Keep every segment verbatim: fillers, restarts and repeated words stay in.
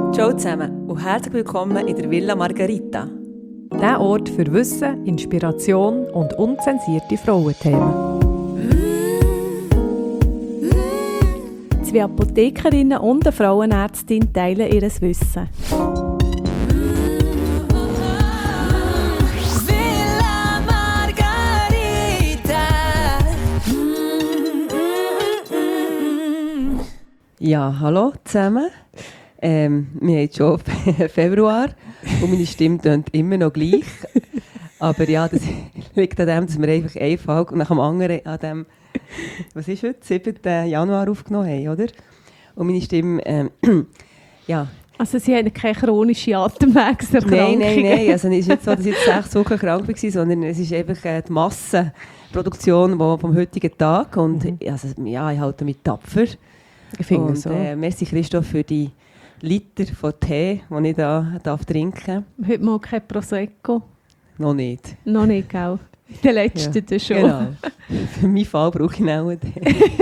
Ciao zusammen und herzlich willkommen in der Villa Margherita. Der Ort für Wissen, Inspiration und unzensierte Frauenthemen. Zwei Apothekerinnen und eine Frauenärztin teilen ihr Wissen. Villa Margherita. Ja, hallo zusammen. Ähm, wir haben schon Februar und meine Stimme tönt immer noch gleich. Aber ja, das liegt an dem, dass wir einfach eine Folge nach dem anderen an dem, was ist heute, siebten Januar aufgenommen haben, oder? Und meine Stimme, ähm, ja. Also Sie haben keine chronische Atemwegserkrankung? Nein, nein, nein. Also es ist nicht so, dass ich jetzt sechs Wochen krank war, sondern es ist einfach äh, die Massenproduktion vom heutigen Tag. Und mhm. also, ja, ich halte mich tapfer. Ich finde und, so. Äh, merci Christoph für die Liter von Tee, die ich da darf trinken darf. Heute mal kein Prosecco? Noch nicht. Noch nicht, gell? In den letzten ja, schon. Genau. Für meinen Fall brauche ich auch den.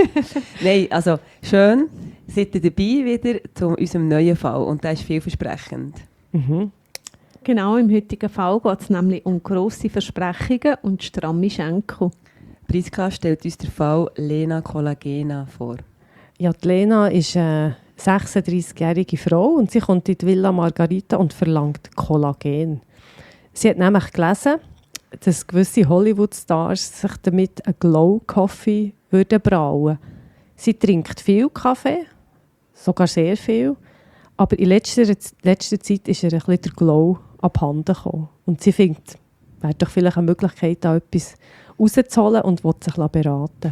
Nein, also schön, seid ihr dabei wieder zu unserem neuen Fall. Und der ist vielversprechend. Mhm. Genau, im heutigen Fall geht es nämlich um grosse Versprechungen und stramme Schenkel. Priska stellt uns den Fall Lena Kollagena vor. Ja, die Lena ist eine sechsunddreißigjährige Frau und sie kommt in die Villa Margherita und verlangt Kollagen. Sie hat nämlich gelesen, dass gewisse Hollywood-Stars sich damit einen Glow-Coffee würden brauen. Sie trinkt viel Kaffee, sogar sehr viel, aber in letzter, letzter Zeit ist ihr ein bisschen der Glow abhanden gekommen. Und sie findet, es wäre doch vielleicht eine Möglichkeit, da etwas rauszuholen und will sich beraten.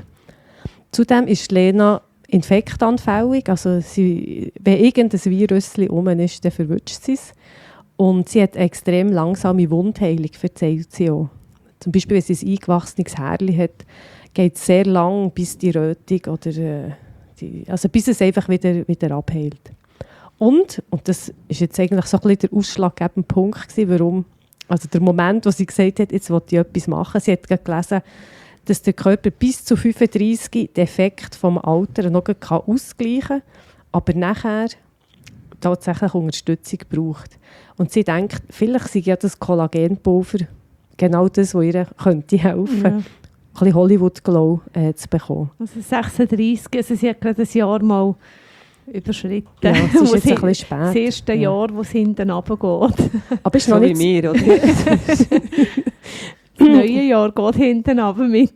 Zudem ist Lena infektanfällig, also sie, wenn irgendein Virus herum ist, dann verwünscht sie es. Und sie hat eine extrem langsame Wundheilung, verzeiht sie auch. Zum Beispiel, wenn sie ein eingewachsenes Härchen hat, geht es sehr lang, bis die Rötung oder äh, die, also bis es einfach wieder, wieder abheilt. Und, und das ist jetzt eigentlich so ein bisschen der ausschlaggebende Punkt gewesen, warum, also der Moment, wo sie gesagt hat, jetzt will ich etwas machen. Sie hat gelesen, dass der Körper bis zu fünfunddreißig den Effekt vom Alter noch ausgleichen kann, aber nachher tatsächlich Unterstützung braucht. Und sie denkt, vielleicht sei ja das Kollagenpulver genau das, was ihr könnte helfen könnte, ja. ein bisschen Hollywood-Glow äh, zu bekommen. Also sechsunddreißig, also sie hat gerade ein Jahr mal überschritten. Ja, es ist jetzt ein bisschen spät. Das erste ja. Jahr, wo es hinten runtergeht. Aber ist so noch wie nicht mir, oder? Das neue Jahr geht hinten runter mit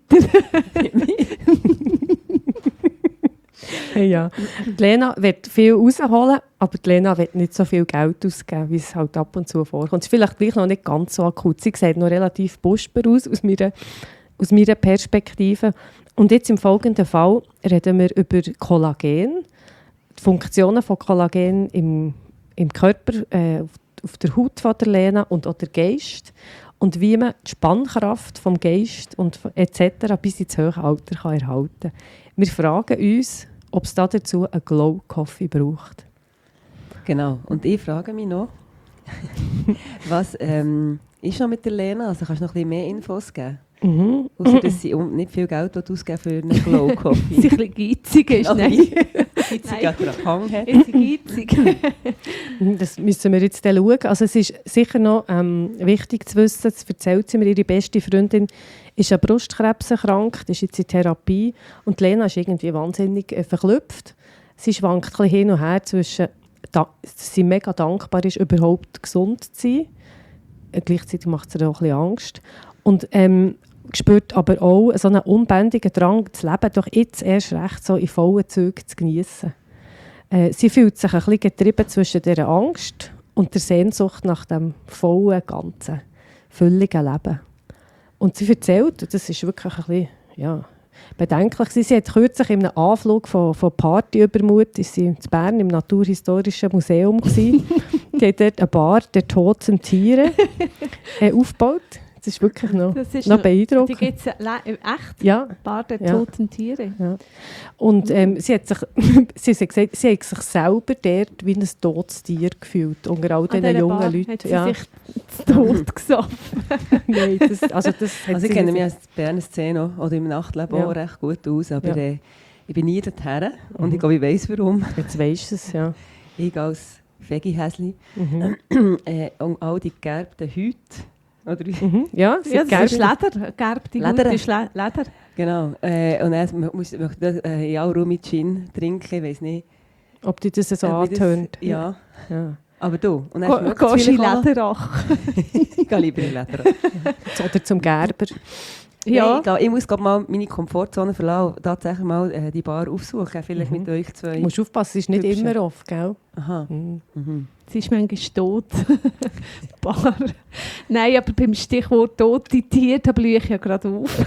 ja. Die Lena wird viel rausholen, aber die Lena wird nicht so viel Geld ausgeben, wie es halt ab und zu vorkommt. Es ist vielleicht gleich noch nicht ganz so akut. Sie sieht noch relativ busper aus, aus meiner, aus meiner Perspektive. Und jetzt im folgenden Fall reden wir über Kollagen, die Funktionen von Kollagen im, im Körper, äh, auf der Haut von der Lena und auch der Geist. Und wie man die Spannkraft vom Geist und et cetera bis ins hohe Alter kann erhalten kann. Wir fragen uns, ob es dazu einen Glow-Coffee braucht. Genau. Und ich frage mich noch, was ähm, ist noch mit der Lena? Also kannst du noch ein bisschen mehr Infos geben? Mhm. Ausser, dass sie nicht viel Geld ausgeben für einen Glow-Coffee. Sie ein bisschen geizig ist, nein. Geizig an der Hang hat. Ist sie geizig? Das müssen wir jetzt schauen. Also es ist sicher noch ähm, wichtig zu wissen, das erzählt sie mir, ihre beste Freundin ist an Brustkrebs erkrankt, ist jetzt in Therapie und Lena ist irgendwie wahnsinnig äh, verklüpft. Sie schwankt ein bisschen hin und her zwischen, da, dass sie mega dankbar ist, überhaupt gesund zu sein. Äh, gleichzeitig macht sie ihr auch ein bisschen Angst. Und ähm, spürt aber auch so einen unbändigen Drang, das Leben doch jetzt erst recht so in vollen Zügen zu geniessen. Äh, sie fühlt sich ein bisschen getrieben zwischen dieser Angst und der Sehnsucht nach dem vollen, ganzen, völligen Leben. Und sie erzählt, das ist wirklich ein bisschen ja, bedenklich. Sie hat kürzlich in einem Anflug von, von Partyübermut ist sie in Bern im Naturhistorischen Museum gsi. Die hat dort eine Bar der toten Tiere äh, aufgebaut. Das ist wirklich noch, das ist noch noch beeindruckend. Die gibt es echt? Ja. Bar der ja. toten Tiere? Ja. Und ähm, sie, hat sich, sie hat gesagt, sie hat sich selber dort wie ein totes Tier gefühlt, unter all diesen jungen Bar Leuten. Hat sie ja. sich zu Tod gesoffen? Nein, das, also das also ich kenne mich als Berner Szene oder im Nachtleben ja. auch recht gut aus, aber ja. äh, ich bin nie dorthin und mhm. ich glaube, ich weiss warum. Jetzt weisst du es, ja. Ich als Veggie-Häsli. Mhm. äh, und all die gegerbten Hüte. Oder wie? Mhm. Ja, sie Ja, das gerben. ist Leder. Gerbte Leder. Haut ist Le- Leder. Genau. Äh, und dann muss ich äh, ja auch Rum mit Gin trinken, ich weiß nicht. Ob die das so Äh, wie das- antönt. Ja. Ja. Aber du, und dann Go- schmeckt Gehst es in vielleicht auch noch. Lederach. Ich gehe lieber in Leder. Oder zum Gerber. Ja. Ja. Ich, gehe, ich muss gerade mal meine Komfortzone verlassen und tatsächlich mal äh, die Bar aufsuchen, vielleicht Mhm. mit euch zwei. Du musst aufpassen, es ist nicht Hübsche. immer oft, gell? Aha. Mhm. Mhm. Sie ist manchmal tot. Bar. Nein, aber beim Stichwort tote Tiere, da blühe ich ja gerade auf.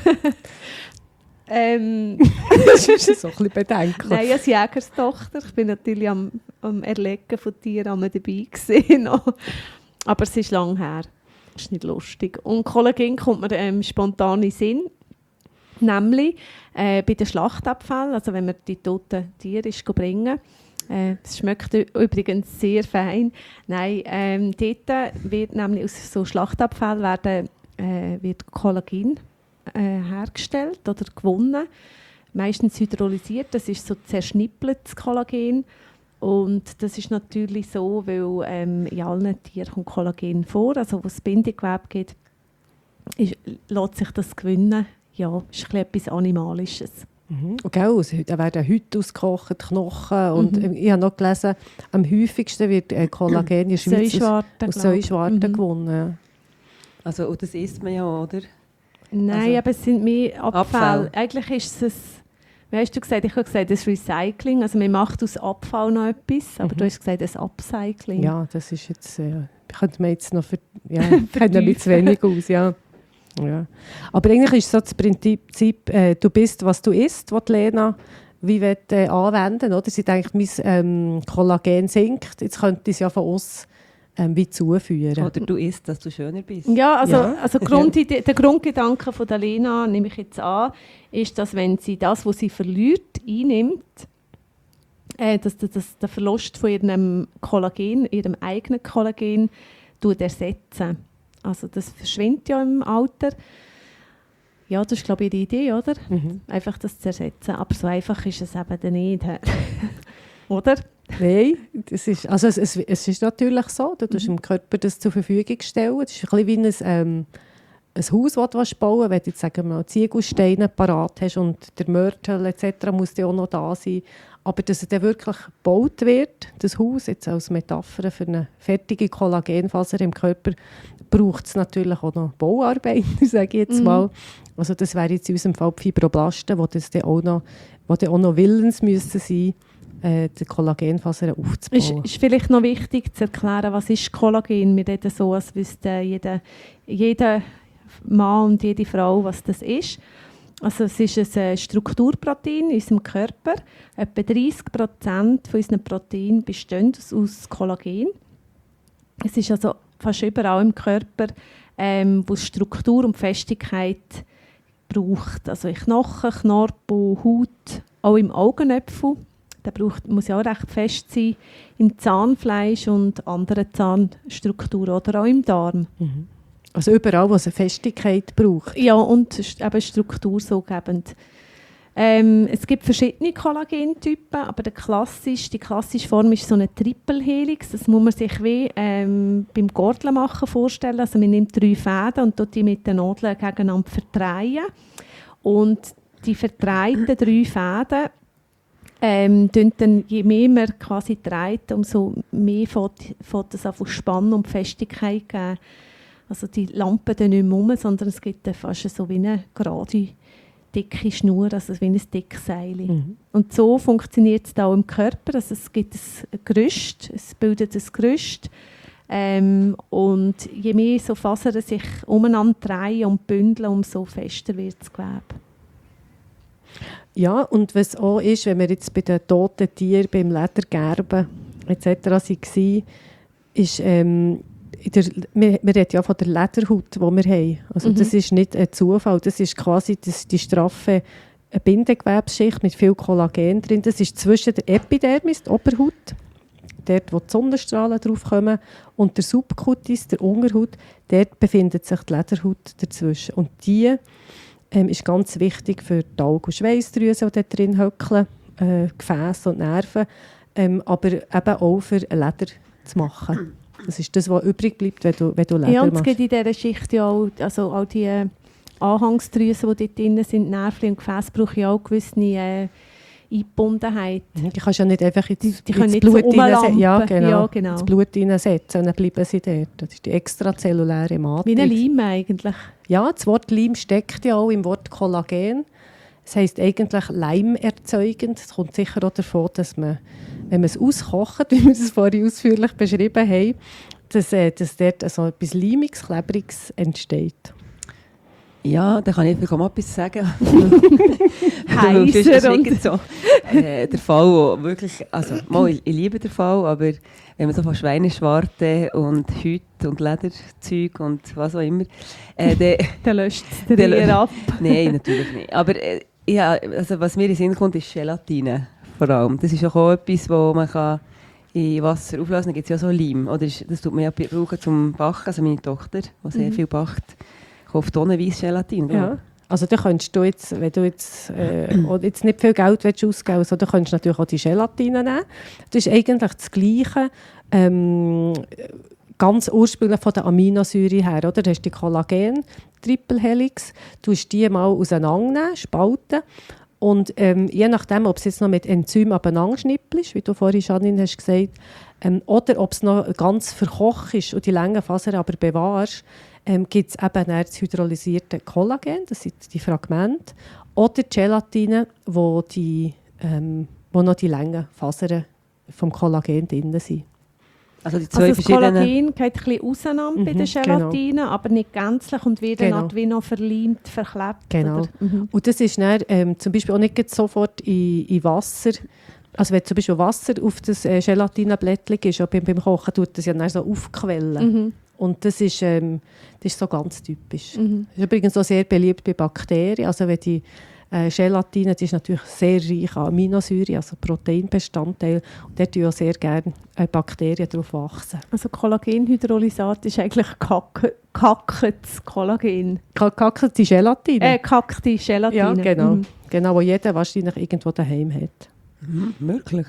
ähm, Das ist so ein bisschen bedenklich. Nein, als Jägerstochter. Ich bin natürlich am, am Erlegen von Tieren am dabei gewesen. noch. Aber es ist lang her. Das ist nicht lustig. Und Kollagen kommt mir ähm, spontan in den Sinn. Nämlich äh, bei den Schlachtabfällen, also wenn man die toten Tiere ist, bringen. Äh, es schmeckt ü- übrigens sehr fein. Nein, ähm, dort wird nämlich aus so Schlachtabfällen werden, äh, wird Kollagen äh, hergestellt oder gewonnen. Meistens hydrolysiert, das ist so zerschnippeltes Kollagen. Und das ist natürlich so, weil ähm, in allen Tieren kommt Kollagen vor, also wo es Bindegewebe gibt, ist, lässt sich das gewinnen. Ja, ist ein bisschen etwas Animalisches. Mhm. Und gell, es- da werden Hüte ausgekocht, Knochen. Und Mhm. ich habe noch gelesen, am häufigsten wird äh, Kollagen in der Schweiz aus, Säuschwarte, aus glaub ich. Säuschwarten Mhm. gewonnen. Ja. Also, und das isst man ja, oder? Nein, Also, aber es sind mehr Abfälle. Abfall. Eigentlich ist es, wie hast du gesagt? Ich habe gesagt, das Recycling. Also man macht aus Abfall noch etwas, aber Mhm. du hast gesagt, das Upcycling. Ja, das ist jetzt, äh, könnte man jetzt noch, für, ja, kennt man mit zu wenig aus, ja. Ja. Aber eigentlich ist so das Prinzip, äh, du bist, was du isst, was die Lena wie will, äh, anwenden. Oder? Sie denkt, mein ähm, Kollagen sinkt, jetzt könnte ich es ja von uns ähm, wie zuführen. Oder du isst, dass du schöner bist. Ja, also, Ja. also Grundidee, der Grundgedanke von der Lena, nehme ich jetzt an, ist, dass wenn sie das, was sie verliert, einnimmt, äh, dass, dass, dass der Verlust von ihrem Kollagen, ihrem eigenen Kollagen, tut ersetzen. Also das verschwindet ja im Alter. Ja, das ist, glaube ich, ihre Idee, oder? Mhm. Einfach das zu ersetzen. Aber so einfach ist es eben dann nicht. Oder? Nein, das ist, also es, es, es ist natürlich so, du tust Mhm. dem Körper das zur Verfügung stellen. Das ist ein bisschen wie ein, ähm, ein Haus, das du bauen willst. Wenn du jetzt sagen wir mal, Ziegelsteine parat hast und der Mörtel et cetera muss ja auch noch da sein. Aber dass es dann wirklich gebaut wird, das Haus, jetzt als Metapher für eine fertige Kollagenfaser im Körper, braucht es natürlich auch noch Bauarbeiter, sage ich jetzt Mhm. mal. Also das wäre jetzt in unserem Fall die Fibroblasten, die das dann auch noch, die dann auch noch willens müssen sein, äh, die Kollagenfasern Ist, aufzubauen. ist vielleicht noch wichtig zu erklären, was ist Kollagen. Wir reden so, als wüsste jeder, jeder Mann und jede Frau, was das ist. Also es ist ein äh, Strukturprotein in unserem Körper. Etwa dreißig Prozent von unseren Proteinen bestehen aus, aus Kollagen. Es ist also fast überall im Körper, ähm, wo es Struktur und Festigkeit braucht. Also in Knochen, Knorpel, Haut, auch im Augennöpfel. Der braucht, muss ja auch recht fest sein. Im Zahnfleisch und anderen Zahnstrukturen oder auch im Darm. Mhm. Also überall, wo es eine Festigkeit braucht. Ja, und st- eben Struktur so gebend. Ähm, es gibt verschiedene Kollagentypen, aber der klassisch, die klassische Form ist so eine Triple Helix. Das muss man sich wie ähm, beim Gordeln machen vorstellen. Also man nimmt drei Fäden und tut die mit den Nadeln gegeneinander verdrehen. Und die verdrehten drei Fäden, ähm, dann, je mehr man quasi dreht, umso mehr fängt fängt es an zu spannen und Festigkeit geben. Also die Lampen dann nicht mehr rum, sondern es gibt dann fast so wie eine gerade, dicke Schnur, also wie ein dickes Seil. Mhm. Und so funktioniert es auch im Körper. Also es gibt ein Gerüst, es bildet ein Gerüst. Ähm, und je mehr so Fasern sich umeinander drehen und bündeln, umso fester wird das Gewebe. Ja, und was auch ist, wenn wir jetzt bei den toten Tieren, beim Ledergerben et cetera waren, ist, ähm, in der, wir, wir reden ja von der Lederhaut, die wir haben. Also Mhm. das ist nicht ein Zufall, das ist quasi das, die straffe Bindegewebsschicht mit viel Kollagen drin. Das ist zwischen der Epidermis, der Oberhaut, dort wo die Sonnenstrahlen draufkommen, und der Subcutis, der Unterhaut, dort befindet sich die Lederhaut dazwischen. Und die ähm, ist ganz wichtig für die Augen- und Schweißdrüsen, die dort drin hockeln, äh, Gefäße und Nerven, ähm, aber eben auch für Leder, zu machen. Das ist das, was übrig bleibt, wenn du, wenn du Leder Ja, und es machst. gibt in dieser Schicht ja auch, also all die äh, Anhangsdrüsen, die dort drin sind, Nerven und Gefäße, brauchen ja auch gewisse äh, Eingebundenheit. Die kannst du ja nicht einfach ins, Die, die können ins nicht Blut so rumlampen. hineinsetzen. Ja, genau. Ja, genau. Ins Blut hineinsetzen und dann bleiben sie dort. Das ist die extrazelluläre Matrix. Wie ein Leim eigentlich. Ja, das Wort Leim steckt ja auch im Wort Kollagen. Das heisst eigentlich leimerzeugend. Es kommt sicher auch davon, dass man, wenn man es auskocht, wie wir es vorhin ausführlich beschrieben haben, dass, äh, dass dort also etwas Leimiges, Klebriges entsteht. Ja, da kann ich vielleicht auch mal etwas sagen. Heiser Das ist und- nicht so äh, der Fall, wo wirklich, also mal, ich, ich liebe den Fall, aber wenn man so von Schweineschwarte und Hüte und Lederzeug und was auch immer, äh, dann, Dann löscht es den Dann lö- Rier ab. nein, natürlich nicht. Aber äh, ja, also was mir in den Sinn kommt, ist Gelatine vor allem. Das ist auch etwas, wo man kann in Wasser auflösen kann. Da gibt es ja so Leim. Oder ist, das tut man ja brauchen zum Backen. Also meine Tochter, die sehr Mhm. viel backt, kauft tonnenweise Gelatine. Ja. Also da könntest du jetzt, wenn du jetzt, äh, auch jetzt nicht viel Geld willst ausgeben willst, so, dann könntest du natürlich auch die Gelatine nehmen. Das ist eigentlich das Gleiche, ähm, ganz ursprünglich von der Aminosäure her. Oder? Du hast die Kollagen-Triple-Helix, du musst die mal auseinandernehmen, spalten. Und ähm, je nachdem, ob es jetzt noch mit Enzymen abeinander schnippelst, wie du vorhin, Janine, hast gesagt, ähm, oder ob es noch ganz verkocht ist und die langen Fasern aber bewahrst, ähm, gibt es eben dann das hydrolysierte Kollagen, das sind die Fragmente, oder die Gelatine, wo, die, ähm, wo noch die langen Fasern vom Kollagen drin sind. Also die zwei Also das verschiedenen... Kollagen geht ein bisschen auseinander bei Mhm, der Gelatine, aber nicht gänzlich und wird Genau. dann wie noch verleimt, verklebt. Genau. Oder? Mhm. Und das ist dann, ähm, zum Beispiel auch nicht gleich sofort in, in Wasser. Also wenn zum Beispiel Wasser auf das äh, Gelatineblättchen ist, auch beim, beim Kochen, tut das ja dann so aufquellen. Mhm. Und das ist, ähm, das ist so ganz typisch. Mhm. Das ist übrigens auch sehr beliebt bei Bakterien. Also wenn die äh, Gelatine, die ist natürlich sehr reich an Aminosäuren, also Proteinbestandteile. Und dort wachsen auch sehr gerne äh, Bakterien drauf wachsen. Also Kollagenhydrolysat ist eigentlich kacke- kacktes Kollagen. Kacke, die Gelatine. Äh, kackte Gelatine. ja, genau. Mhm. Genau, wo jeder wahrscheinlich irgendwo daheim hat. Mhm, wirklich?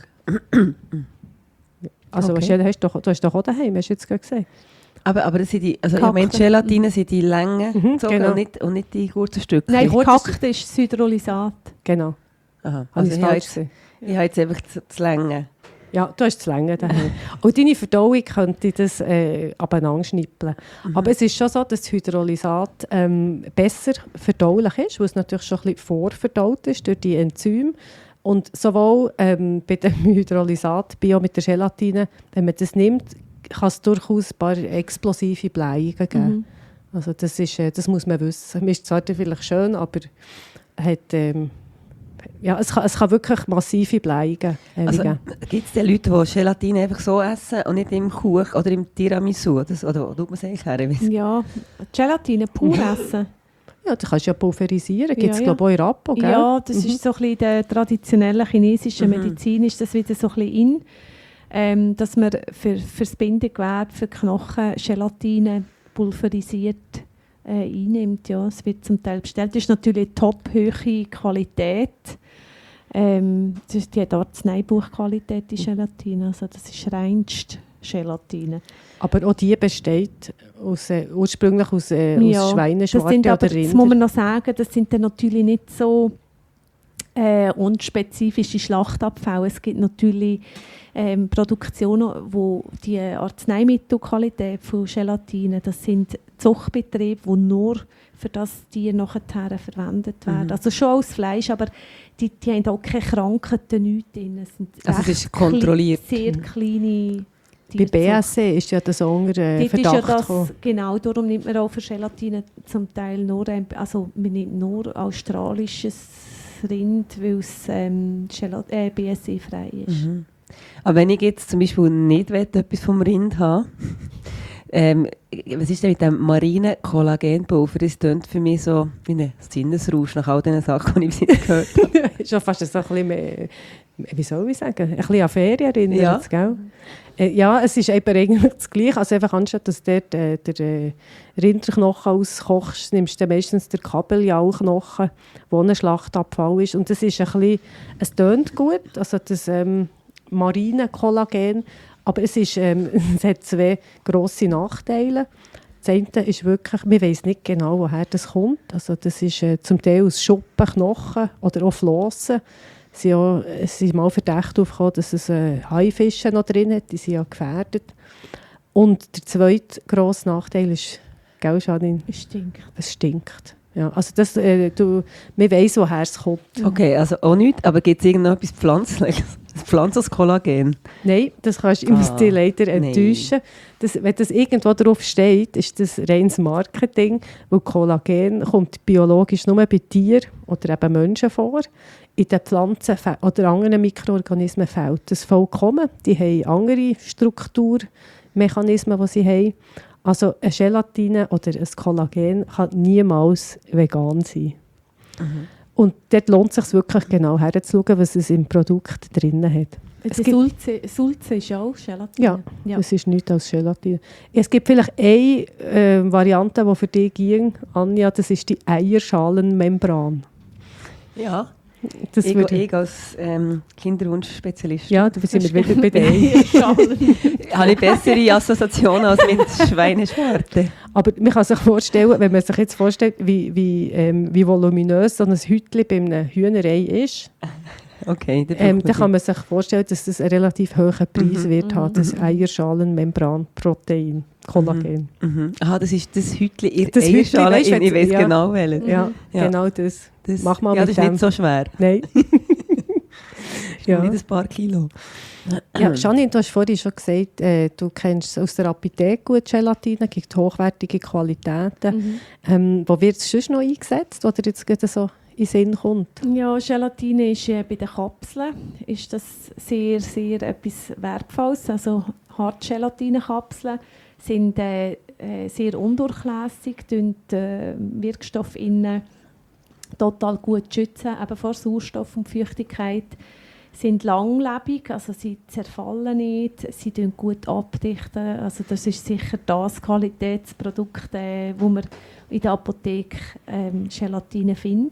Also Okay. hast du, hast doch, du hast doch auch daheim, hast du jetzt gerade gesagt. Aber, aber das sind die, also ich Kackte. meine, die Gelatine sind die Längen Mhm, gezogen genau. und, nicht, und nicht die kurzen Stücke. Nein, Kurz- kackt ist das Hydrolysat. Genau. Aha. Habe Also ich ich es habe falsch jetzt, gesehen? ich habe jetzt einfach das, das Länge. Ja, du hast zu lange daheim. Und deine Verdauung könnte das äh, abeinander schnippeln. Mhm. Aber es ist schon so, dass das Hydrolysat ähm, besser verdaulich ist, weil es natürlich schon ein bisschen vorverdaut ist durch die Enzyme. Und sowohl ähm, bei dem Hydrolysat, wie auch mit der Gelatine, wenn man das nimmt, kann es durchaus ein paar explosive Bleiungen geben. Mhm. Also das, ist, äh, das muss man wissen. Man ist zwar vielleicht schön, aber hat, ähm, ja, es, kann, es kann wirklich massive Bleiungen äh, Also geben. gibt es denn Leute, die Gelatine einfach so essen und nicht im Kuchen oder im Tiramisu? Das, oder wo tut man es eigentlich her? Ich weiss- Ja, Gelatine pur essen. Ja, du kannst ja pulverisieren. Gibt es, Ja, ja. glaube ich, auch in Rappo, gell? Ja, das Mhm. ist so ein bisschen in der traditionellen chinesischen Mhm. Medizin ist das wieder so ein bisschen in, ähm, dass man für, für das Bindegewebe, für Knochen Gelatine pulverisiert äh, einnimmt. Ja, es wird zum Teil bestellt. Das ist natürlich top hohe Qualität. Ähm, das ist die hat Arzneibuchqualität, die Gelatine. Also das ist reinst Gelatine. Aber auch die besteht aus, äh, ursprünglich aus, äh, Ja, aus Das Schweineschwarte sind aber, oder das Rinder. muss man noch sagen, das sind dann natürlich nicht so äh, unspezifische Schlachtabfälle. Es gibt natürlich ähm, Produktionen, wo die Arzneimittelqualität von Gelatine, das sind Zuchtbetriebe, die nur für das Tier nachher verwendet werden. Mhm. Also schon als Fleisch, aber die, die haben auch keine Krankheiten, nichts drin. Es sind Also es recht ist kontrolliert. Kle- sehr kleine Bei B Tierzucht. S C ist ja das unter äh, Dort ist ja Verdacht das, gekommen. genau, darum nimmt man auch für Gelatine zum Teil nur, ein- also man nimmt nur australisches Rind, weil es ähm, Gelat- äh, B S E-frei ist. Mhm. Aber wenn ich jetzt zum Beispiel nicht will, etwas vom Rind haben, ähm, was ist denn mit dem marinen Kollagenpulver? Das klingt für mich so wie ein Sinnesrausch nach all diesen Sachen, die ich bis jetzt gehört habe. Ist schon fast so ein bisschen mehr, wie soll ich sagen, ein bisschen an Ferien erinnert, Ja. gell? Äh, ja, es ist eben eigentlich das Gleiche. Also einfach anstatt, dass du dort, äh, der äh, Rinderknochen auskochst, nimmst du meistens den Kabeljauchknochen, wo ein Schlachtabfall ist. Und das ist ein bisschen, es tönt gut, also das ähm, marine Kollagen, Aber es, ist, ähm, es hat zwei grosse Nachteile. Das eine ist wirklich, man weiss nicht genau, woher das kommt. Also das ist äh, zum Teil aus Schuppen, Knochen oder auch Flossen. Es sind, auch, es sind mal Verdächte aufgekommen, dass es äh, Haifische noch drin hat, die sind ja gefährdet. Und der zweite grosse Nachteil ist, gell, Janine? Es stinkt. Es stinkt. Ja, also das, äh, du, man weiss, woher es kommt. Okay, also auch nichts, aber gibt es irgendetwas Pflanzliches? Ein pflanzliches Kollagen? Nein, das kannst du, ich muss Ah, dich leider enttäuschen. Das, wenn das irgendwo drauf steht, ist das reines Marketing, weil Kollagen kommt biologisch nur bei Tieren oder eben Menschen vor. In den Pflanzen fe- oder anderen Mikroorganismen fehlt das vollkommen. Die haben andere Strukturmechanismen, die sie haben. Also eine Gelatine oder ein Kollagen kann niemals vegan sein. Mhm. Und dort lohnt es sich wirklich genau herzuschauen, was es im Produkt drin hat. Es Die gibt- Sulze, Sulze ist auch Gelatine. Ja, ja. es ist nichts als Gelatine. Es gibt vielleicht eine äh, Variante, die für dich ging, Anja, das ist die Eierschalenmembran. Ja, Das ich, würde, ich als ähm, Kinderwunschspezialist ja, da sind wir wieder bei dir. Eierschalen. habe ich bessere Assoziationen als mit Schweineschwarte. Aber man kann sich vorstellen, wenn man sich jetzt vorstellt, wie, wie, ähm, wie voluminös so ein Hütchen bei einem Hühnerei ist, Okay, dann ähm, braucht dann kann man sich vorstellen, dass das einen relativ hohen Preis Mhm. wird haben, das Eierschalenmembranprotein, Kollagen. Mhm. Aha, das ist das Hütchen in Das Hütchen, Eierschale, weisst du, in- ich wenn- weiss ja. genau welches. Ja, Ja. genau das. Das, Mach mal ja, mit das ist dem. nicht so schwer. Nein. Ja. Ja. Nicht ein paar Kilo. Ja, Janine, du hast vorhin schon gesagt, äh, du kennst aus der Apotheke gut Gelatine, gibt hochwertige Qualitäten. Mhm. Ähm, wo wird es sonst noch eingesetzt, oder jetzt gerade so in den Sinn kommt? Ja, Gelatine ist äh, bei den Kapseln ist das sehr, sehr etwas Wertvolles. Also Hartgelatinekapseln sind äh, äh, sehr undurchlässig, tun äh, Wirkstoff innen total gut schützen, eben vor Sauerstoff und Feuchtigkeit. Sind langlebig, also sie zerfallen nicht, sie tun gut abdichten. Also das ist sicher das Qualitätsprodukt, äh, wo man in der Apotheke ähm, Gelatine findet.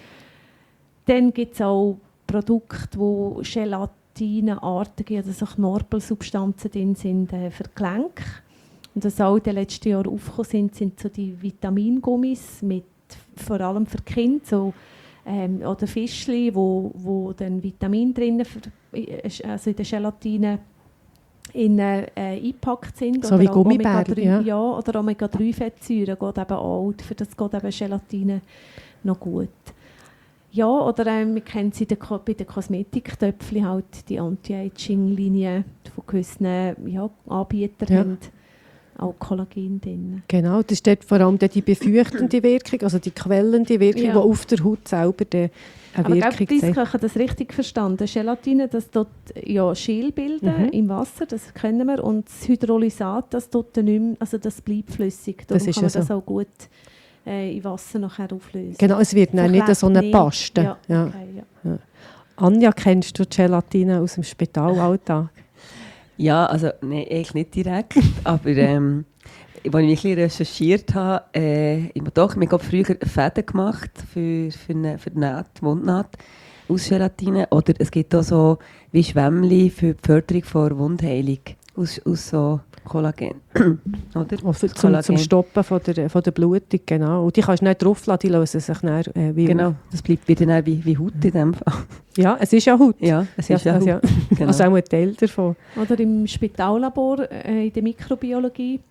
Dann gibt es auch Produkte, wo gelatineartige, also so Knorpelsubstanzen drin sind äh, für Gelenke. Und was auch in den letzten Jahren aufgekommen sind, sind so die Vitamingummis, mit, vor allem für Kinder, so, ähm, oder Fischli, wo, wo dann Vitamin drin, für, also in der Gelatine in, äh, eingepackt sind. So oder wie auch Gummibärchen, Omega drei, ja. ja. Oder Omega drei Fettsäuren geht eben auch. Für das geht eben Gelatine noch gut. Ja, oder ähm, wir kennen sie den, bei den Kosmetiktöpfchen halt die Anti-Aging-Linie von gewissen ja, Anbietern Ja. haben auch Kollagen drin. Genau, das ist dort vor allem die befeuchtende Wirkung, also die quellende Wirkung, Ja. die auf der Haut selber die eine Aber Wirkung ich zeigt. habe das richtig verstanden. Gelatine, das tut ja Schäl bilden Mhm. im Wasser, das kennen wir. Und das Hydrolysat, das tut dann nicht mehr, also das bleibt flüssig. Darum Das ist kann man ja das so. auch gut äh, in Wasser nachher auflösen. Genau, es wird dann nicht Verklebt so eine nicht. Paste. Ja, Ja. okay, ja. Anja, kennst du die Gelatine aus dem Spitalalltag? Ja, also nein, eigentlich nicht direkt, aber ähm, als ich mich ein bisschen recherchiert habe, äh, ich habe doch, ich habe früher Fäden gemacht für, für, eine, für die Naht, die Wundnaht aus Gelatine. Oder es gibt auch so wie Schwämmli für die Förderung von Wundheilung aus, aus so Kollagen. Oder? Also zum, Kollagen. zum Stoppen von der, von der Blutung, genau. Und die kannst du nicht drauflassen, die lösen sich dann äh, wie Genau, das bleibt wieder dann wie, wie Haut in dem Fall. Ja, es ist ja Haut. Ja, es ist ja, also, Haut. ja. Genau. Also auch ein Teil davon. Oder im Spitallabor äh, in der Mikrobiologie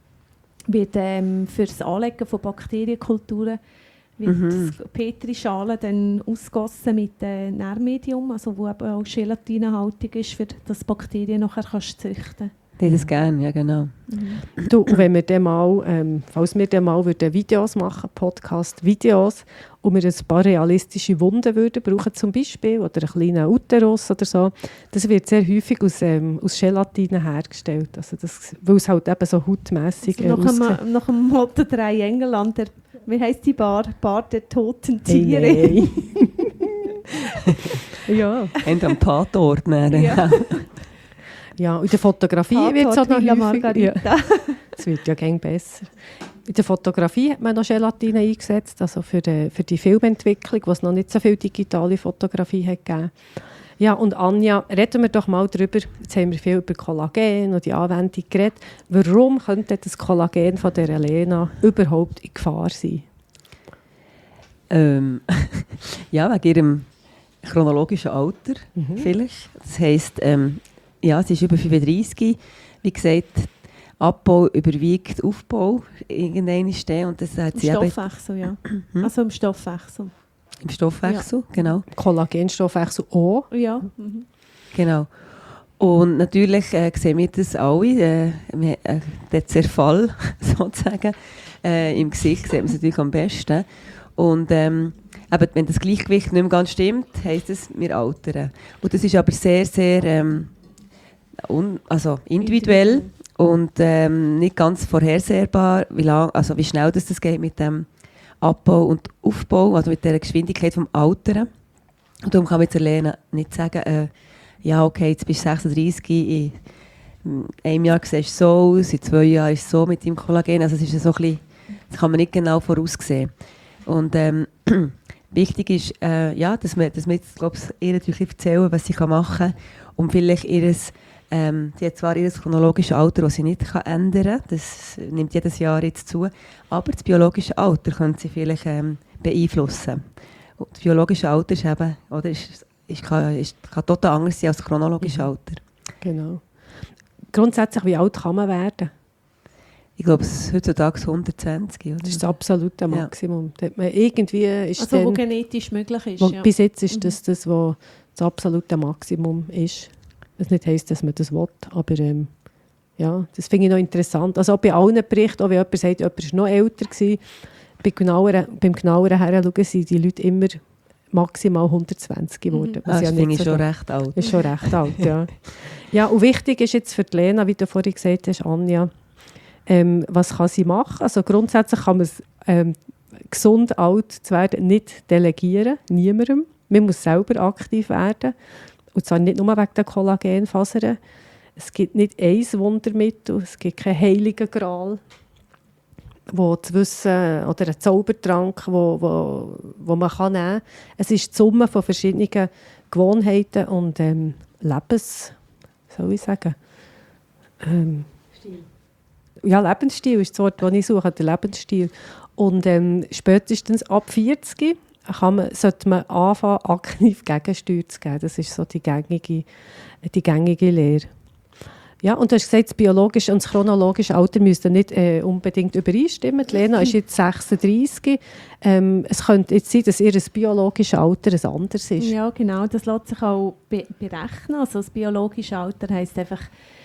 wird ähm, für das Anlegen von Bakterienkulturen wird Mhm. das Petrischalen dann ausgossen mit äh, Nährmedium, also wo eben auch gelatinehaltig ist, für das Bakterien nachher kannst du züchten. Ich hätte es gerne, ja genau. Du, und wenn wir dann mal, ähm, falls wir dann mal würden Videos machen, Podcast-Videos, und wir ein paar realistische Wunden würden brauchen zum Beispiel, oder einen kleinen Uterus oder so, das wird sehr häufig aus, ähm, aus Gelatine hergestellt, also das, weil es halt eben so hautmässig äh, Also nach, aussieht. dem, nach dem Motto drei Engelland, der, wie heisst die Bar? Bar der toten Hey, Tiere. nein. Ja. Und am Tatort. Dann, Ja. Ja, und in der Fotografie wird es auch noch Villa häufig. Ja, Margarita. es wird ja gäng besser. In der Fotografie hat man noch Gelatine eingesetzt, also für die, für die Filmentwicklung, wo es noch nicht so viel digitale Fotografie hat gegeben. Ja, und Anja, reden wir doch mal darüber, jetzt haben wir viel über Kollagen und die Anwendung geredet, warum könnte das Kollagen von der Lena überhaupt in Gefahr sein? Ähm, ja, wegen ihrem chronologischen Alter Mhm. vielleicht. Das heisst, ähm, ja, sie ist über fünfunddreissig. Wie gesagt, Abbau überwiegt Aufbau irgendwann stehen und das hat Im sie eben Stoffwechsel, ja. Mhm. Also im Stoffwechsel. im Stoffwechsel, genau. Kollagenstoffwechsel auch. Ja. Mhm. genau. Und natürlich äh, sehen wir das alle, äh, wir, äh, der Zerfall sozusagen äh, im Gesicht sieht man es natürlich am besten. Und ähm, eben, wenn das Gleichgewicht nicht mehr ganz stimmt, heisst es, wir altern. Und das ist aber sehr, sehr ähm, un, also individuell und ähm, nicht ganz vorhersehbar, wie, lang, also wie schnell das, das geht mit dem Abbau und Aufbau, also mit der Geschwindigkeit vom Altern. Und darum kann man jetzt Lena nicht sagen, äh, ja okay, jetzt bist du sechsunddreissig, in einem Jahr siehst du so aus, in zwei Jahren ist es so mit deinem Kollagen. Also es ist so ein bisschen, das kann man nicht genau voraussehen. Und ähm, wichtig ist, äh, ja, dass wir, dass wir jetzt, glaub ich, ihr natürlich erzählen, was sie machen kann, um vielleicht ihres, ähm, sie hat zwar ihr chronologisches Alter, das sie nicht kann ändern kann, das nimmt jedes Jahr jetzt zu, aber das biologische Alter können sie vielleicht ähm, beeinflussen. Und das biologische Alter ist eben, oder, ist, ist, kann, ist, kann total anders sein als das chronologische Alter. Genau. Grundsätzlich, wie alt kann man werden? Ich glaube, es ist heutzutage hundertzwanzig, oder? Das ist das absolute Maximum. Da hat man irgendwie ist Also wo dann, genetisch möglich ist, wo, ja. bis jetzt ist Mhm. das das, was das absolute Maximum ist. Was nicht heisst, dass man das will, aber ähm, ja, das finde ich noch interessant. Also auch bei allen Berichten, auch wenn jemand sagt, jemand war noch älter gewesen, bei genaueren, beim genaueren Heranschauen sind die Leute immer maximal hundertzwanzig geworden. Mhm. Ah, das ja finde nicht ich so schon recht alt. ist schon recht alt, ja. Ja, und wichtig ist jetzt für die Lena, wie du vorhin gesagt hast, Anja, ähm, was kann sie machen? Also grundsätzlich kann man es, ähm, gesund alt zu werden, nicht delegieren, niemandem. Man muss selber aktiv werden. Und zwar nicht nur wegen der Kollagenfasern. Es gibt nicht ein Wundermittel, es gibt keinen heiligen Gral, wo das Wissen oder ein Zaubertrank, wo, wo, wo man kann nehmen kann. Es ist die Summe von verschiedenen Gewohnheiten und ähm, Lebens... soll ich sagen? Ähm, ja, Lebensstil ist das Wort, das ich suche, der Lebensstil. Und ähm, spätestens ab vierzig kann man, sollte man anfangen, aktiv Gegensteuer zu geben. Das ist so die gängige, die gängige Lehre. Ja, und du hast gesagt, das biologische und das chronologische Alter müssten nicht äh, unbedingt übereinstimmen. Die Lena ist jetzt sechsunddreissig. Ähm, es könnte jetzt sein, dass ihr biologisches Alter ein anderes ist. Ja, genau. Das lässt sich auch be- berechnen. Also das biologische Alter heisst einfach,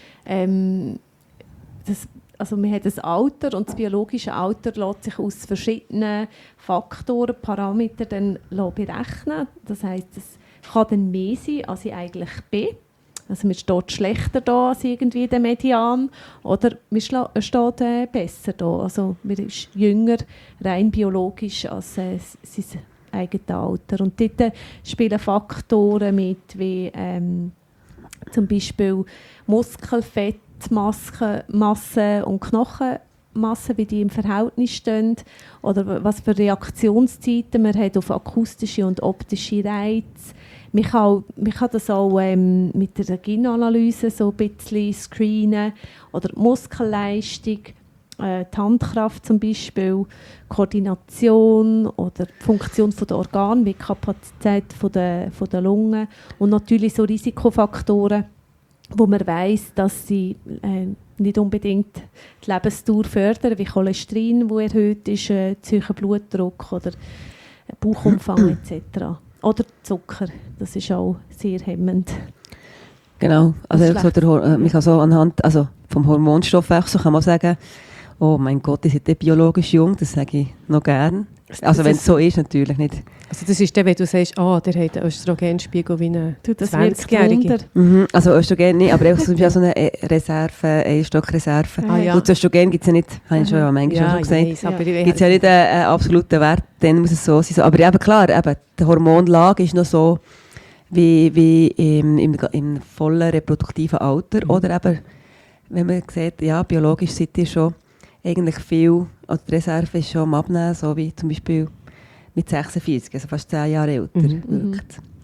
ähm, das, also man hat ein Alter und das biologische Alter lässt sich aus verschiedenen Faktoren, Parametern dann berechnen. Das heisst, es kann dann mehr sein, als ich eigentlich bin. Also man steht schlechter da als irgendwie der Median oder man schla- steht äh, besser da. Also man ist jünger, rein biologisch, als äh, sein eigenes Alter. Und dort äh, spielen Faktoren mit, wie ähm, zum Beispiel Muskelfett, Masse, Masse und Knochenmasse, wie die im Verhältnis stehen. Oder was für Reaktionszeiten man hat auf akustische und optische Reize. Man kann, man kann das auch ähm, mit der Genanalyse so ein bisschen screenen. Oder die Muskelleistung, äh, die Handkraft zum Beispiel, Koordination oder die Funktion der Organe, wie die Kapazität der, von der Lungen. Und natürlich so Risikofaktoren, wo man weiss, dass sie äh, nicht unbedingt die Lebensdauer fördern, wie Cholesterin, das erhöht ist, äh, zu hoher Blutdruck oder Bauchumfang et cetera. Oder Zucker, das ist auch sehr hemmend. Genau, also Das so der, Hor- äh, man kann so anhand also vom Hormonstoffwechsel kann man sagen, oh mein Gott, ihr seid biologisch jung, das sage ich noch gern. Also wenn es so ist, natürlich nicht. Also das ist dann, wenn du sagst, ah, der hat einen Östrogenspiegel wie eine Du, das wird zwanzigjährige. Mhm, also Östrogen nicht, aber einfach zum Beispiel so eine äh, Reserve, Einstockreserve. Ah, ja. Und das Östrogen gibt es ja nicht, habe ich schon ja manchmal schon gesagt. Weiss, aber Ja. ich- Gibt es ja nicht einen, einen absoluten Wert, dann muss es so sein. So. Aber eben klar, eben, die Hormonlage ist noch so wie, wie im, im, im vollen reproduktiven Alter. Mhm. Oder eben, wenn man sieht, ja, biologisch seid ihr schon eigentlich viel, also die Reserve ist schon am Abnehmen, so wie zum Beispiel mit sechsundvierzig, also fast zehn Jahre älter Mhm. wirkt.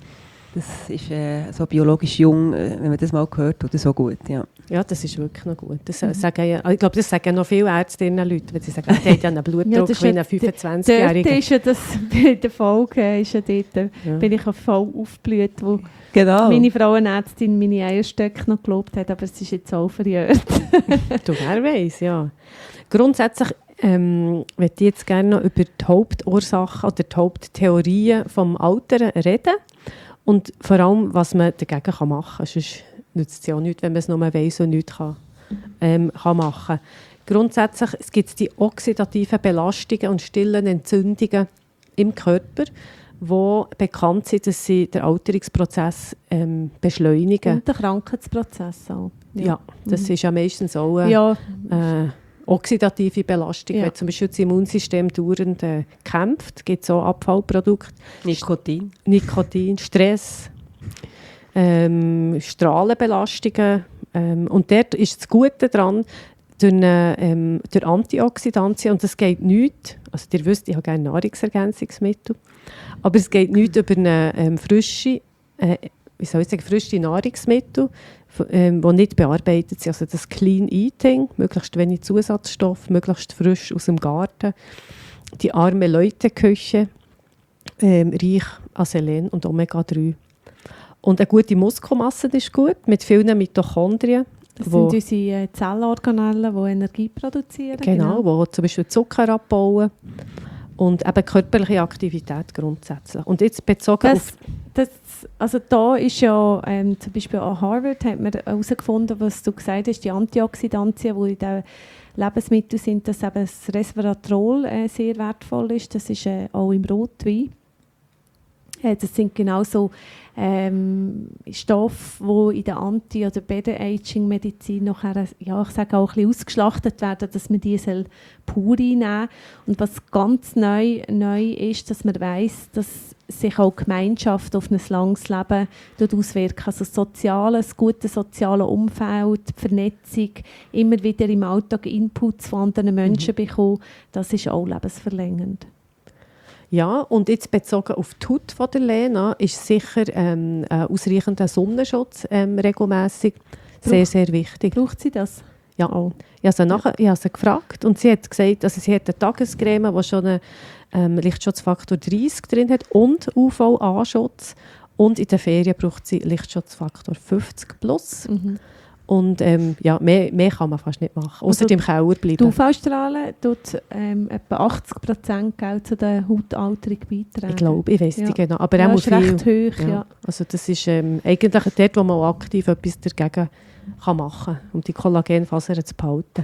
Das ist äh, so biologisch jung, äh, wenn man das mal hört, tut das so gut, ja. Ja, das ist wirklich noch gut. Das, mhm. sagen ja, ich glaube, das sagen noch viele Ärztinnen Leute, wenn sie sagen, die haben ja einen Blutdruck ja, wie ein fünfundzwanzigjähriger. Dort ist ja das, bei der Folge ist ja dort, ja. bin ich voll aufgeblüht, wo genau. meine Frauenärztin meine Eierstöcke noch gelobt hat, aber es ist jetzt auch verjährt. Du, wer weiss, ja. Grundsätzlich ähm, möchte ich jetzt gerne noch über die Hauptursachen oder die Haupttheorien vom Altern reden und vor allem, was man dagegen machen kann. Sonst nützt es ja auch nichts, wenn man es nur weiss und nichts kann, ähm, kann machen kann. Grundsätzlich es gibt die oxidativen Belastungen und stillen Entzündungen im Körper, die bekannt sind, dass sie den Alterungsprozess ähm, beschleunigen. Und den Krankheitsprozess auch. Ja, ja das mhm. ist ja meistens auch eine ja. äh, oxidative Belastung. Ja. Wenn zum Beispiel das Immunsystem dauernd äh, kämpft, gibt es auch Abfallprodukte. Nikotin. Nikotin, Stress. Ähm, Strahlenbelastungen. Ähm, und dort ist das Gute daran, durch, eine, ähm, durch Antioxidantien, und das geht nicht, also ihr wisst, ich habe gerne Nahrungsergänzungsmittel, aber es geht nicht über eine ähm, frische, äh, wie soll ich sagen, frische Nahrungsmittel, ähm, die nicht bearbeitet sind. Also das Clean Eating, möglichst wenig Zusatzstoff, möglichst frisch aus dem Garten, die arme Leute-Küche, ähm, reich an Selen und Omega drei. Und eine gute Muskelmasse ist gut, mit vielen Mitochondrien. Das wo, sind unsere Zellorganellen, die Energie produzieren. Genau, genau. Die zum Beispiel Zucker abbauen. Und eben körperliche Aktivität grundsätzlich. Und jetzt bezogen das, auf... Das, also da ist ja, ähm, zum Beispiel an Harvard hat man herausgefunden, was du gesagt hast, die Antioxidantien, die in den Lebensmitteln sind, dass eben das Resveratrol äh, sehr wertvoll ist. Das ist äh, auch im Rotwein. Das sind genauso ähm, Stoffe, die in der Anti- oder Better-Aging-Medizin nachher, ja, ich sage auch ein bisschen ausgeschlachtet werden, dass man die pur einnehmen soll. Und was ganz neu, neu ist, dass man weiss, dass sich auch die Gemeinschaft auf ein langes Leben auswirkt. Also das soziale, das gute soziale Umfeld, die Vernetzung, immer wieder im Alltag Inputs von anderen Menschen mhm. bekommen, das ist auch lebensverlängernd. Ja, und jetzt bezogen auf die Haut von der Lena ist sicher ähm, ein ausreichender Sonnenschutz ähm, regelmässig sehr, sehr wichtig. Braucht sie das? Ja, oh. ich habe sie, nachher, ich habe sie gefragt und sie hat gesagt, also sie hat eine Tagescreme, die schon einen ähm, Lichtschutzfaktor dreißig drin hat und U V A-Schutz, und in den Ferien braucht sie Lichtschutzfaktor fünfzig plus. Mhm. Und ähm, ja, mehr, mehr kann man fast nicht machen, außer also, im Keller bleiben. Die U V-Strahlen tut ähm, etwa achtzig Prozent zu der Hautalterung beitragen. Ich glaube, ich weiss ja. nicht genau. Aber ja, auch ist viel, recht hoch, ja. ja. Also das ist ähm, eigentlich dort, wo man auch aktiv etwas dagegen kann machen kann, um die Kollagenfasern zu behalten.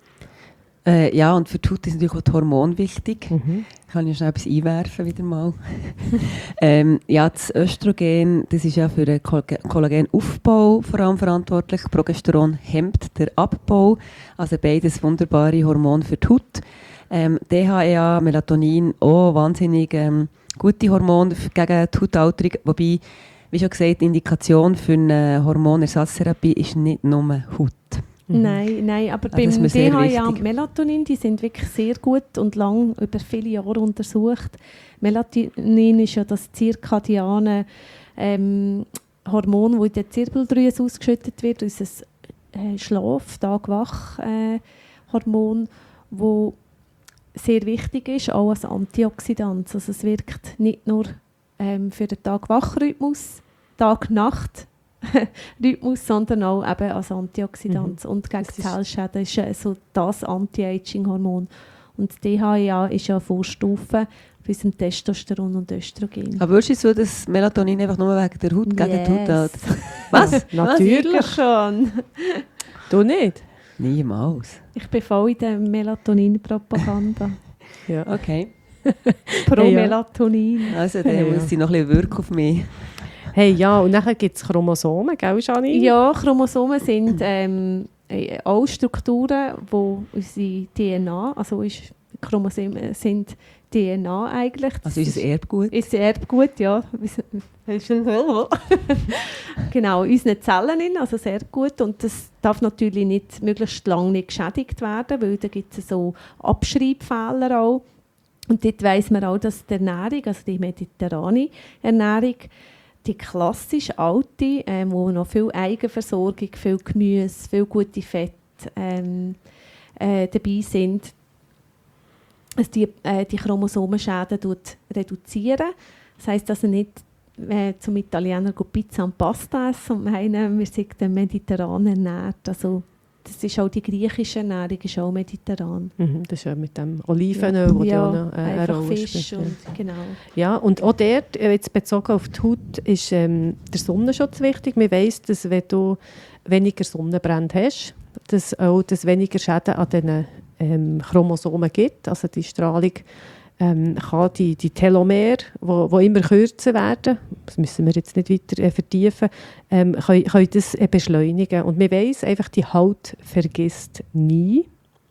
Äh, ja, und für die Haut ist natürlich auch das Hormon wichtig. Mhm. Ich kann ja schnell etwas einwerfen wieder mal. ähm, ja, das Östrogen, das ist ja für den Kollagenaufbau vor allem verantwortlich. Progesteron hemmt den Abbau. Also beides wunderbare Hormone für die Haut. Ähm, D H E A, Melatonin, auch wahnsinnig ähm, gute Hormone gegen die Hautalterung. Wobei, wie schon gesagt, die Indikation für eine Hormonersatztherapie ist nicht nur Haut. Mhm. Nein, nein, aber ah, beim D H E A und Melatonin, die sind wirklich sehr gut und lang über viele Jahre untersucht. Melatonin ist ja das zirkadiane ähm, Hormon, das in der Zirbeldrüse ausgeschüttet wird, unser äh, Schlaf-, Tag-Wach-Hormon, das sehr wichtig ist, auch als Antioxidant. Also es wirkt nicht nur ähm, für den Tag-Wach-Rhythmus, Tag-Nacht, Rhythmus, sondern auch eben als Antioxidant. Mhm. Und gegen Zellschäden ist äh, so das Anti-Aging-Hormon. Und D H E A ist ja eine Vorstufe für unserem Testosteron und Östrogen. Aber würdest du so, dass Melatonin einfach nur wegen der Haut yes. gegen die Haut hat? Was? Natürlich Was? schon. Du nicht? Niemals. Ich bin voll in der Melatonin-Propaganda. Ja. Okay. Pro hey, ja. Melatonin. Also der hey, muss ja. sie noch ein bisschen wirken auf mich. Hey, ja, und dann gibt es Chromosomen, gell, Janine? Ja, Chromosomen sind ähm, auch Strukturen, wo unsere D N A, also ist, Chromosomen sind D N A eigentlich. Das also unser Erbgut? Ist Erbgut, ja. Genau, in unseren Zellen, also das Erbgut. Und das darf natürlich nicht, möglichst lange nicht geschädigt werden, weil da gibt es so Abschreibfehler auch. Und dort weiss man auch, dass die Ernährung, also die mediterrane Ernährung, die klassische alte, ähm, wo noch viel Eigenversorgung, viel Gemüse, viel gute Fette ähm, äh, dabei sind, dass die, äh, die Chromosomenschäden reduzieren. Das heisst also nicht äh, zum Italiener Pizza und Pasta essen und meinen, wir sind mediterran ernährt. Also, das ist auch die griechische Ernährung, ist auch mediterran. Mhm, das ist ja mit dem Olivenöl, ja, wo ja, die auch noch äh, eine Rolle Fisch spielt. und, ja. Genau. Ja, und auch dort, jetzt bezogen auf die Haut, ist ähm, der Sonnenschutz wichtig. Man weiss, dass wenn du weniger Sonnenbrand hast, dass auch dass weniger Schäden an den ähm, Chromosomen gibt. Also die Strahlung ähm, kann die, die Telomere, die immer kürzer werden, das müssen wir jetzt nicht weiter äh, vertiefen, ähm, können, können das äh, beschleunigen. Und man weiss einfach, die Haut vergisst nie.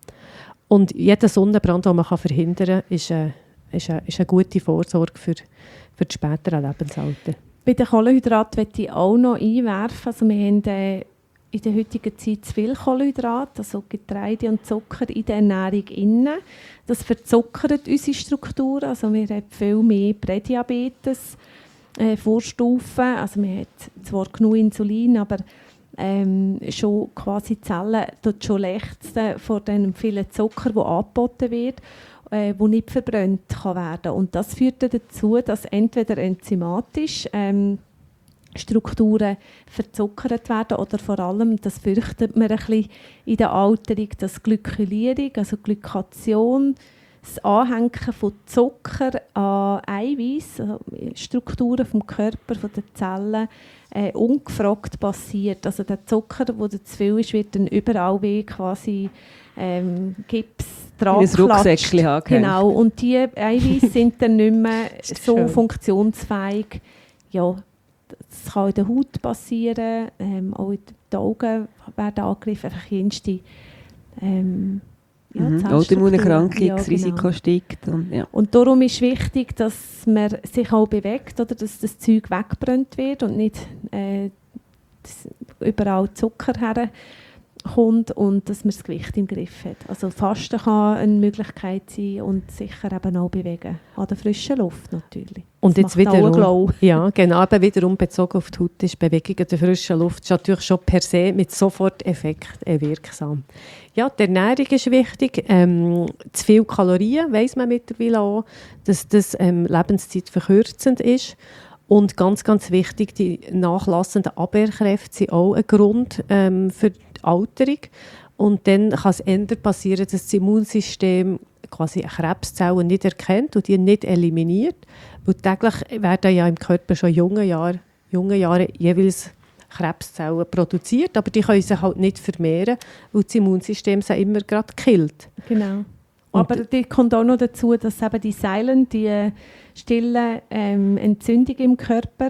Und jeder Sonnenbrand, den man kann verhindern kann, ist, äh, ist, äh, ist eine gute Vorsorge für, für das spätere Lebensalter. Bei den Kohlenhydraten möchte ich auch noch einwerfen. Also wir haben äh, in der heutigen Zeit zu viel Kohlenhydrate, also Getreide und Zucker in der Ernährung inne. Das verzuckert unsere Strukturen. Also wir haben viel mehr Prädiabetes, äh, Vorstufen. Also wir haben zwar genug Insulin, aber ähm, schon quasi die Zellen dort schon lechzen vor dem vielen Zucker, der angeboten wird, äh, wo nicht verbrannt kann werden. Und das führt dazu, dass entweder enzymatisch ähm, Strukturen verzuckert werden oder vor allem, das fürchtet man ein bisschen in der Alterung, dass Glykylierung, also Glykation, das Anhängen von Zucker an Eiweiß, also Strukturen vom Körper, von den Zellen, äh, ungefragt passiert. Also der Zucker, der zu viel ist, wird dann überall wie quasi ähm, Gips dran geklatscht. Genau, und die Eiweiße sind dann nicht mehr so schön funktionsfähig. Ja, das kann in der Haut passieren, ähm, auch die Augen werden angegriffen, einfach jenste ähm, ja, mhm. Autoimmunerkrankungsrisiko ja, genau. steigt. Und, ja. und darum ist wichtig, dass man sich auch bewegt, oder dass das Zeug weggebrannt wird und nicht äh, überall Zucker herkommt und dass man das Gewicht im Griff hat. Also Fasten kann eine Möglichkeit sein und sicher eben auch bewegen. An der frischen Luft natürlich. Und jetzt wiederum, ja, genau, aber wiederum bezogen auf die Haut ist Bewegung in der frischen Luft ist natürlich schon per se mit Soforteffekt wirksam. Ja, die Ernährung ist wichtig. Ähm, zu viele Kalorien weiss man mittlerweile auch, dass das ähm, Lebenszeit verkürzend ist. Und ganz, ganz wichtig, die nachlassenden Abwehrkräfte sind auch ein Grund ähm, für die Alterung. Und dann kann es eher passieren, dass das Immunsystem quasi Krebszellen nicht erkennt und die nicht eliminiert. Weil täglich werden ja im Körper schon in jungen Jahren, jungen Jahren jeweils Krebszellen produziert, aber die können sich halt nicht vermehren, weil das Immunsystem sie immer gerade killt. Genau. Aber die kommt auch noch dazu, dass eben die Silent, die stille ähm, Entzündung im Körper,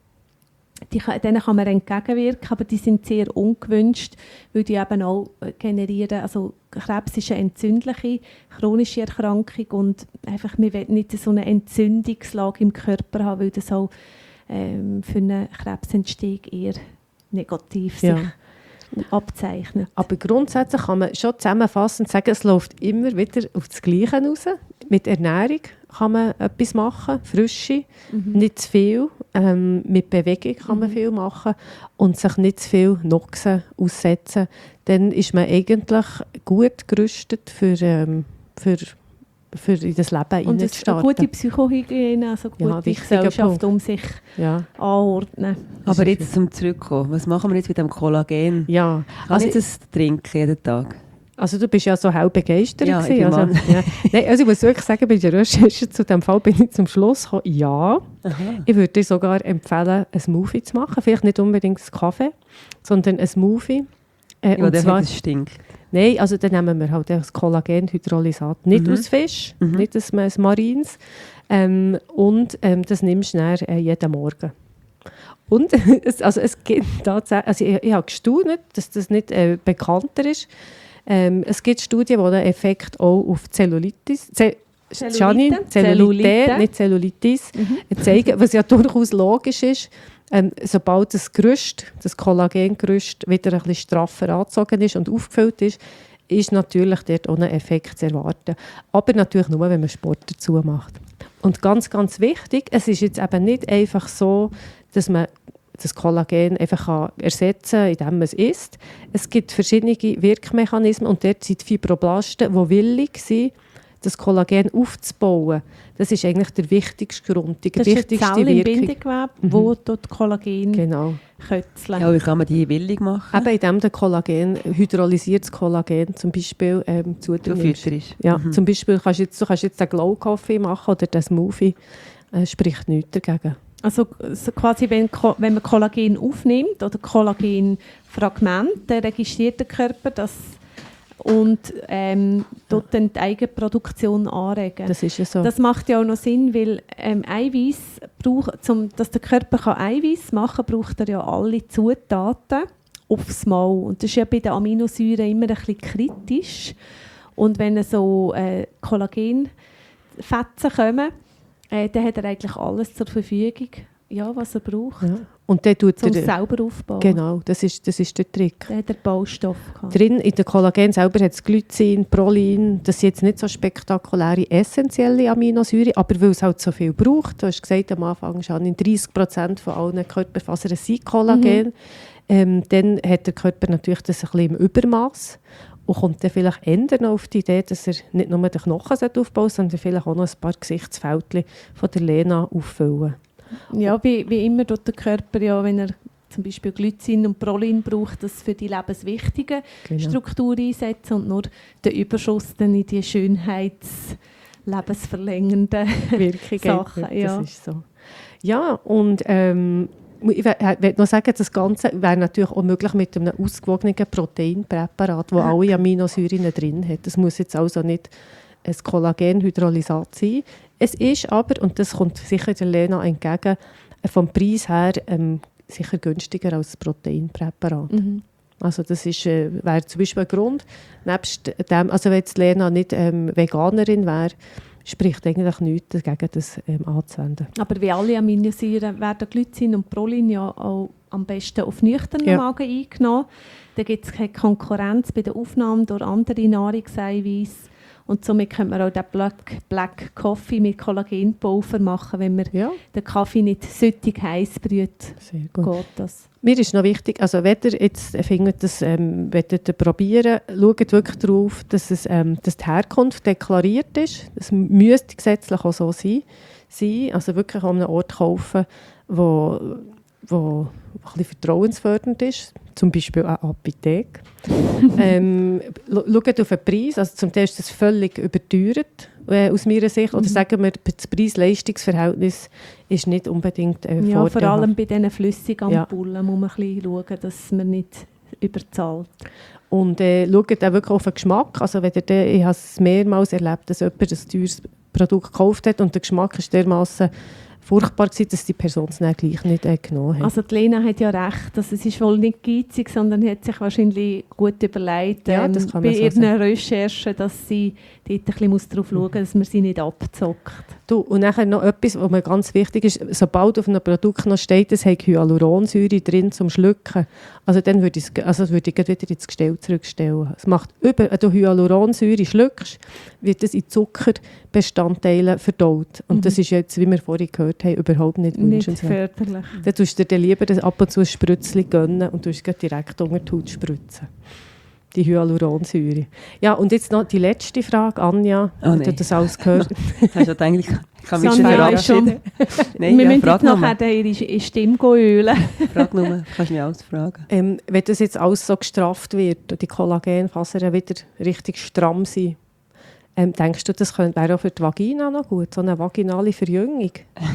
die, denen kann man entgegenwirken, aber die sind sehr ungewünscht, weil die eben auch generieren, also Krebs ist eine entzündliche, chronische Erkrankung und einfach, wir wollen nicht so eine Entzündungslage im Körper haben, weil das auch ähm, für eine Krebsentstehung eher negativ sich ja. abzeichnet. Aber grundsätzlich kann man schon zusammenfassend sagen, es läuft immer wieder auf das Gleiche raus. Mit Ernährung kann man etwas machen, Frische, mhm. nicht zu viel. Ähm, mit Bewegung kann man mhm. viel machen und sich nicht zu viel Noxen aussetzen. Dann ist man eigentlich gut gerüstet für, ähm, für, für in das Leben hineinzustarten. Und eine gute Psychohygiene, also gute ja, Gesellschaft, Punkt. Um sich ja. anordnen. Aber jetzt zum Zurückkommen, was machen wir jetzt mit dem Kollagen? Ja. Kann also ich das trinken jeden Tag? Also du bist ja so hell begeistert. Ja, gewesen, also, ja. Nein, also ich muss wirklich sagen, bei der Recherche zu diesem Fall bin ich zum Schluss gekommen, ja. Aha. Ich würde dir sogar empfehlen, ein Smoothie zu machen. Vielleicht nicht unbedingt einen Kaffee, sondern ein Smoothie. Äh, ja, und der zwar, stinkt. Nein, also dann nehmen wir halt das Kollagenhydrolysat. Nicht mhm. aus Fisch, mhm. nicht aus, aus Marins. Ähm, und ähm, das nimmst du dann äh, jeden Morgen. Und es, also es gibt tatsächlich, also ich, ich habe gestaunt, dass das nicht äh, bekannter ist. Ähm, es gibt Studien, die den Effekt auch auf Zellulitis, Ze- Janine, Zellulite, Zellulite, nicht Zellulitis, mhm. zeigen, was ja durchaus logisch ist. Ähm, sobald das Gerüst, das Kollagengerüst wieder ein bisschen straffer angezogen ist und aufgefüllt ist, ist natürlich dort auch ein Effekt zu erwarten. Aber natürlich nur, wenn man Sport dazu macht. Und ganz, ganz wichtig, es ist jetzt eben nicht einfach so, dass man das Kollagen einfach kann ersetzen kann, indem man es isst. Es gibt verschiedene Wirkmechanismen und dort sind die Fibroblasten, die willig sind, das Kollagen aufzubauen. Das ist eigentlich der wichtigste Grund, die das wichtigste ist eine Zelle im Wirkung. Bindegewebe, Mhm. wo dort Kollagen Genau. kötzeln. Ja, wie kann man die willig machen? Eben indem der Kollagen, hydrolysiertes Kollagen zum Beispiel ähm, Du zunimmst. fütterst. Ja, Mhm. zum Beispiel kannst du jetzt, du kannst jetzt einen Glow-Kaffee machen oder den Smoothie, äh, spricht nichts dagegen. Also so quasi, wenn, Ko- wenn man Kollagen aufnimmt oder Kollagenfragmente, dann registriert der Körper das und ähm, dort dann die Eigenproduktion anregen. Das ist ja so. Das macht ja auch noch Sinn, weil ähm, Eiweiß braucht, zum, dass der Körper kann Eiweiß machen kann, braucht er ja alle Zutaten aufs Mal. Und das ist ja bei den Aminosäuren immer ein bisschen kritisch. Und wenn so äh, Kollagenfetzen kommen, äh, dann hat er eigentlich alles zur Verfügung, ja, was er braucht, Ja. Und dann tut um es er, selber aufzubauen. genau, das ist, das ist der Trick. Dann hat er Baustoff gehabt. Drin in der Kollagen selber hat es Glycin, Prolin, das sind jetzt nicht so spektakuläre, essentielle Aminosäuren, aber weil es halt so viel braucht, du hast gesagt am Anfang schon, in dreissig Prozent von allen Körperfasern sind Kollagen, mhm. ähm, dann hat der Körper natürlich das ein bisschen im Übermaß und kommt dann vielleicht eher noch auf die Idee, dass er nicht nur den Knochen aufbaut, sondern vielleicht auch noch ein paar Gesichtsfältchen von der Lena auffüllen. Ja, wie, wie immer tut der Körper, ja, wenn er zum Beispiel Glycin und Prolin braucht, das für die lebenswichtigen Genau. Strukturen einsetzen und nur den Überschuss dann in die Schönheits-, lebensverlängernden Wirkung. Sachen. Ja. Das ist so. Ja, und ähm, ich möchte noch sagen, das Ganze wäre natürlich auch möglich mit einem ausgewogenen Proteinpräparat, das alle Aminosäuren drin hat. Das muss jetzt also nicht ein Kollagenhydrolysat sein. Es ist aber, und das kommt sicher der Lena entgegen, vom Preis her ähm, sicher günstiger als das Proteinpräparat. Mhm. Also das ist, äh, wäre zum Beispiel ein Grund. Nebst dem, also wenn jetzt Lena nicht ähm, Veganerin wäre, spricht eigentlich nichts dagegen, das ähm, anzuwenden. Aber wie alle Aminosäuren werden Glycin und Prolin ja auch am besten auf nüchternen Ja. Magen eingenommen. Da gibt es keine Konkurrenz bei der Aufnahme durch andere Nahrungseiweiß. Und somit können wir auch den Black, Black Coffee mit Kollagenpulver machen, wenn man Ja, den Kaffee nicht süttig heiß brüht. sehr gut. Geht das. Mir ist noch wichtig, also wenn ihr jetzt findet, das ähm, wollt ihr probieren, schaut wirklich darauf, dass, es, ähm, dass die Herkunft deklariert ist. Das müsste gesetzlich auch so sein. sein. Also wirklich an einem Ort kaufen, wo, wo ein bisschen vertrauensfördernd ist. Zum Beispiel eine Apotheke. ähm, schaut auf den Preis. Also zum Teil ist das völlig überteuert, äh, aus meiner Sicht. Oder Mhm. sagen wir, das Preis-Leistungs-Verhältnis ist nicht unbedingt äh, Ja, vor vorteilhaft. allem bei diesen Flüssigampullen muss man ein bisschen schauen, dass man nicht überzahlt. Und äh, schaut auch wirklich auf den Geschmack. Also wenn ihr den, ich habe es mehrmals erlebt, dass jemand ein teures Produkt gekauft hat und der Geschmack ist dermassen furchtbar gewesen, dass die Person es dann gleich nicht äh, genommen hat. Also die Lena hat ja recht, dass es ist wohl nicht geizig, sondern hat sich wahrscheinlich gut überlegt, Ja, ähm, das kann bei man so ihren sagen. Recherchen, dass sie dort ein bisschen muss darauf schauen muss, dass man sie nicht abzockt. Du, und nachher noch etwas, was mir ganz wichtig ist, sobald auf einem Produkt noch steht, es hat Hyaluronsäure drin zum Schlucken, also dann würde ich es also würde ich gleich wieder ins Gestell zurückstellen. Es macht über, wenn du Hyaluronsäure schluckst, wird es in Zuckerbestandteile verdaut. Und Mhm. das ist jetzt, wie wir vorhin gehört haben, überhaupt nicht Nicht wünschenswert. förderlich. Dann tust du dir lieber das ab und zu ein Spritzchen gönnen und tust es direkt unter die Haut spritzen. Die Hyaluronsäure. Ja, und jetzt noch die letzte Frage, Anja. Oh, wenn nein. du das alles gehört. Hast du eigentlich, ich kann mich schon Sonja ist schon- verabschieden. Nein, wir ja, müssen frag jetzt nur. nachher ihre Stimme ölen. Frag nur, kannst du mich alles fragen. Ähm, wenn das jetzt alles so gestrafft wird und die Kollagenfasern wieder richtig stramm sind, ähm, denkst du, das könnte, wäre auch für die Vagina noch gut, so eine vaginale Verjüngung?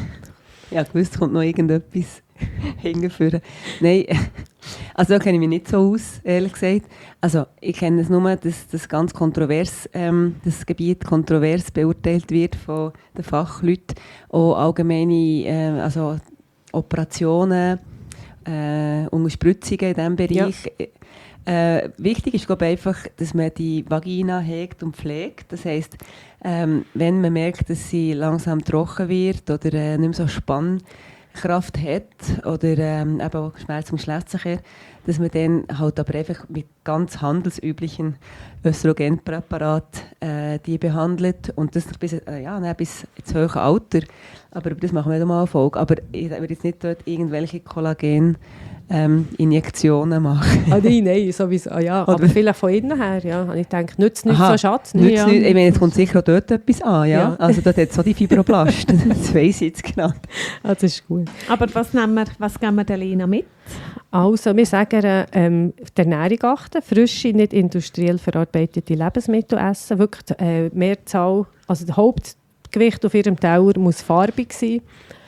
Ja, gewusst, kommt noch irgendetwas hingeführen. Nein, also da kenne ich mich nicht so aus, ehrlich gesagt. Also ich kenne es nur, dass das ganz kontrovers, ähm, das Gebiet kontrovers beurteilt wird von den Fachleuten. Auch allgemeine äh, also Operationen, äh, Unterspritzungen in diesem Bereich. Äh, wichtig ist, glaube ich, einfach, dass man die Vagina hegt und pflegt. Das heisst, ähm, wenn man merkt, dass sie langsam trocken wird oder äh, nicht mehr so Spannkraft hat oder ähm, eben auch Schmerz im Geschlechtsverkehr, dass man dann halt aber einfach mit ganz handelsüblichen Östrogenpräparaten äh, die behandelt und das bis, äh, ja, nein, bis ins hohe Alter. Aber das machen wir nicht mal Folge. Aber ich würde jetzt nicht dort irgendwelche Kollagen Ähm, Injektionen machen. Ah, nein, nein, sowieso, ah, ja. Aber vielleicht von innen her, ja. Und ich denke, nützt nichts so Schatz. Nützt Ja. nicht, ich meine, jetzt kommt sicher auch dort etwas an, ja. Ja. Also dort hat es so die Fibroblasten, das weiss ich jetzt genau. Ah, das ist gut. Aber was, nehmen wir, was geben wir der Lena mit? Also, wir sagen, ähm, die Ernährung achten, frische, nicht industriell verarbeitete Lebensmittel essen, wirklich die äh, Mehrzahl, also das Hauptgewicht auf ihrem Teller muss farbig sein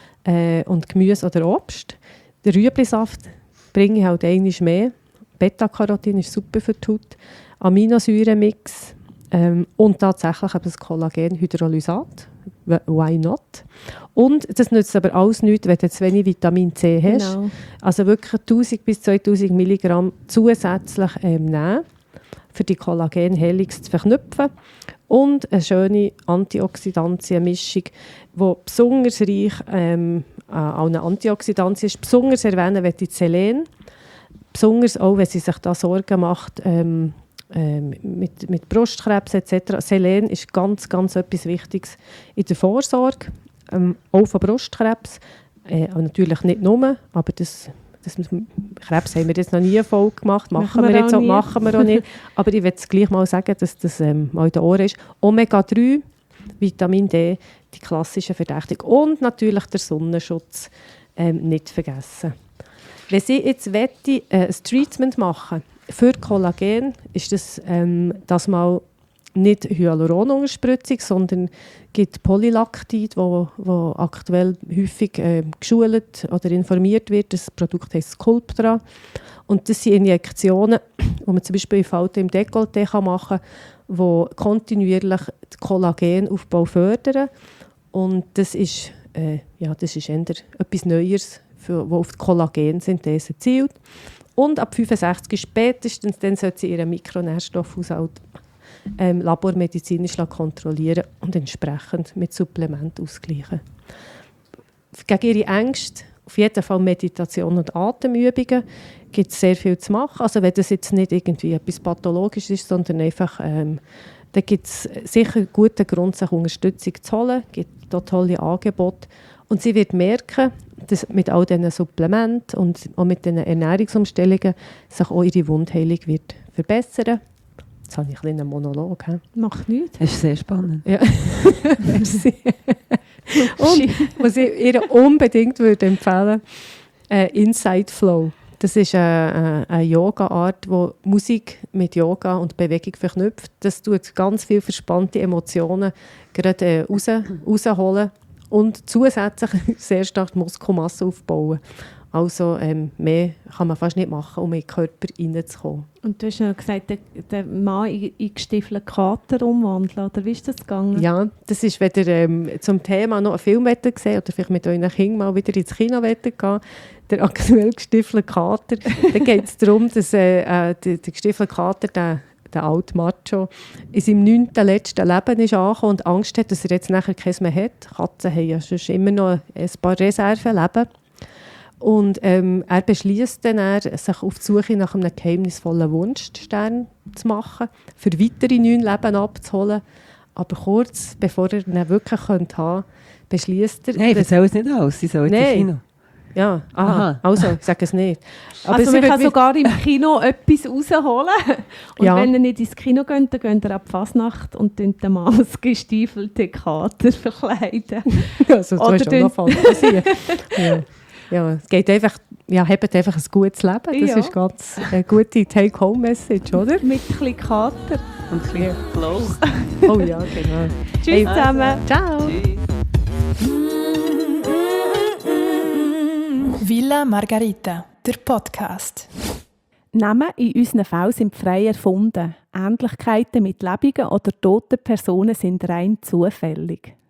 äh, und Gemüse oder Obst. Der Rüeblisaft bringe ich halt einmal mehr. Beta-Carotin ist super für die Haut. Aminosäurenmix ähm, und tatsächlich eben das Kollagenhydrolysat. Why not? Und das nützt aber alles nichts, wenn du zu wenig Vitamin C hast. Genau. Also wirklich tausend bis zweitausend Milligramm zusätzlich ähm, nehmen, für die Kollagenhelix zu verknüpfen. Und eine schöne Antioxidantienmischung, die besonders reich ähm, an Antioxidantien ist. Besonders erwähnen möchte ich Selen. Besonders auch, wenn sie sich da Sorgen macht ähm, ähm, mit, mit Brustkrebs et cetera. Selen ist ganz, ganz etwas Wichtiges in der Vorsorge, ähm, auch von Brustkrebs. Äh, natürlich nicht nur, aber das, das Krebs haben wir jetzt noch nie eine Folge gemacht, machen, machen wir, wir jetzt auch, machen wir auch nicht. Aber ich will es gleich mal sagen, dass das ähm, mal in den Ohren ist. Omega drei, Vitamin D, die klassische Verdächtigung. Und natürlich der Sonnenschutz ähm, nicht vergessen. Wenn Sie jetzt wette, äh, ein Treatment machen für Kollagen, ist das, ähm, das mal nicht Hyaluronunterspritzung, sondern gibt Polylactid, wo, wo aktuell häufig äh, geschult oder informiert wird. Das Produkt heißt Sculptra. Und das sind Injektionen, die man zum Beispiel in Falten im Dekolleté machen kann, die kontinuierlich den Kollagenaufbau fördern. Und das ist, äh, ja, das ist eher etwas Neues, das auf die Kollagensynthese zielt. Und ab fünfundsechzig spätestens dann sollte sie ihren Mikronährstoffhaushalt ähm, labormedizinisch kontrollieren und entsprechend mit Supplementen ausgleichen. Gegen ihre Ängste, auf jeden Fall Meditation und Atemübungen, gibt es sehr viel zu machen. Also wenn das jetzt nicht irgendwie etwas Pathologisches ist, sondern einfach, ähm, da gibt es sicher einen guten Grund, sich Unterstützung zu holen. Es gibt auch tolle Angebote. Und sie wird merken, dass mit all diesen Supplementen und auch mit diesen Ernährungsumstellungen sich auch ihre Wundheilung wird verbessern. Jetzt habe ich einen kleinen Monolog. He? Macht nichts. Das ist sehr spannend. Ja. Merci. Und was ich ihr unbedingt würde empfehlen, äh, Inside Flow. Das ist eine, eine Yoga-Art, die Musik mit Yoga und Bewegung verknüpft. Das tut ganz viele verspannte Emotionen gerade äh, raus, rausholen und zusätzlich sehr stark die Muskelmasse aufbauen. Also ähm, mehr kann man fast nicht machen, um in den Körper reinzukommen. Und du hast ja gesagt, den, den Mann in, in gestiefelten Kater umwandeln, oder wie ist das gegangen? Ja, das ist, wenn ihr ähm, zum Thema noch einen Film gesehen oder vielleicht mit euren Kindern mal wieder ins Kino gehen, der aktuell gestiefelte Kater, da geht es darum, dass äh, der, der gestiefelte Kater, der, der alte Macho, in seinem neunten letzten Leben ist angekommen und Angst hat, dass er jetzt nachher keins mehr hat. Katzen haben ja sonst immer noch ein paar Reserveleben. Und ähm, er beschließt dann, er, sich auf die Suche nach einem geheimnisvollen Wunschstern zu machen, für weitere neun Leben abzuholen. Aber kurz bevor er ihn wirklich haben könnte, beschließt er... Nein, erzähl es nicht aus, sie soll jetzt ins Kino. Ja, aha, aha. Also, ich sage es nicht. Aber also man kann sogar im Kino etwas rausholen. Und ja. wenn ihr nicht ins Kino geht, dann geht ihr ab Fasnacht und den Mann als gestiefelten Kater verkleiden. Ja, so hast du noch Fantasie. Ja. Ja, es geht einfach, ja, habt einfach ein gutes Leben. Das ja. ist ganz eine gute Take-Home-Message, oder? Mit ein bisschen Kater. Und ein bisschen Flow. Oh ja, genau. Tschüss hey, zusammen. Also, ciao. Tschüss. Villa Margarita, der Podcast. Namen in unseren Fällen sind frei erfunden. Ähnlichkeiten mit lebenden oder toten Personen sind rein zufällig.